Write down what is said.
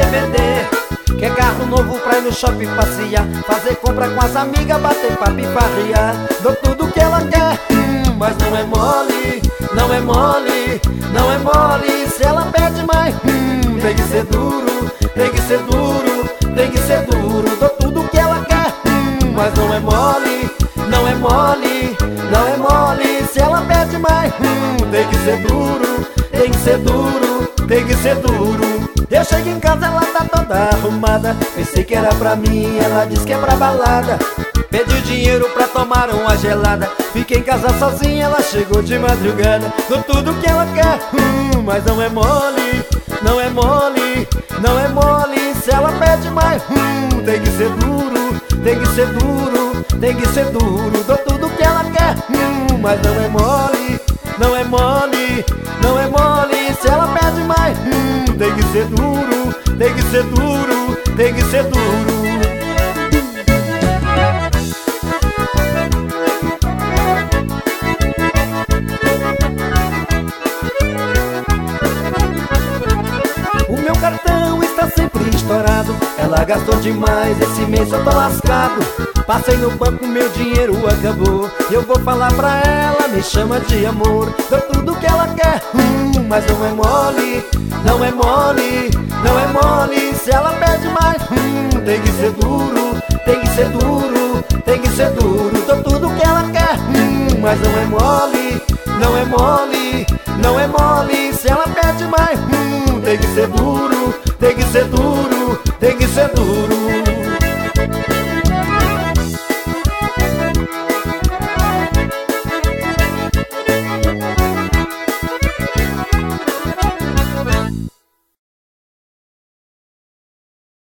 vender. Quer carro novo pra ir no shopping passear, fazer compra com as amigas, bater papo e farrear. Dou tudo que ela quer, mas não é mole, não é mole, não é mole. Se ela pede mais, tem que ser duro, tem que ser duro, tem que ser duro. Dou tudo que ela quer, mas não é mole, não é mole, não é mole. Se ela pede mais, tem que ser duro, tem que ser duro, tem que ser duro. Eu chego em casa, ela tá toda arrumada. Pensei que era pra mim, ela disse que é pra balada. Pediu dinheiro pra tomar uma gelada. Fiquei em casa sozinha, ela chegou de madrugada. Dou tudo que ela quer, mas não é mole, não é mole, não é mole. Se ela pede mais, tem que ser duro, tem que ser duro, tem que ser duro. Dou tudo que ela quer, mas não é mole, não é mole, não é mole. Se ela pede mais, tem que ser duro, tem que ser duro, tem que ser duro. O meu cartão está sempre estourado, ela gastou demais, esse mês eu tô lascado. Passei no banco, meu dinheiro acabou. Eu vou falar pra ela, me chama de amor. Dou tudo que ela quer, mas não é mole, não é mole, não é mole. Se ela pede mais, tem que ser duro, tem que ser duro, tem que ser duro. Dou tudo que ela quer, mas não é mole, não é mole, não é mole. Se ela pede mais, tem que ser duro, tem que ser duro, tem que ser duro.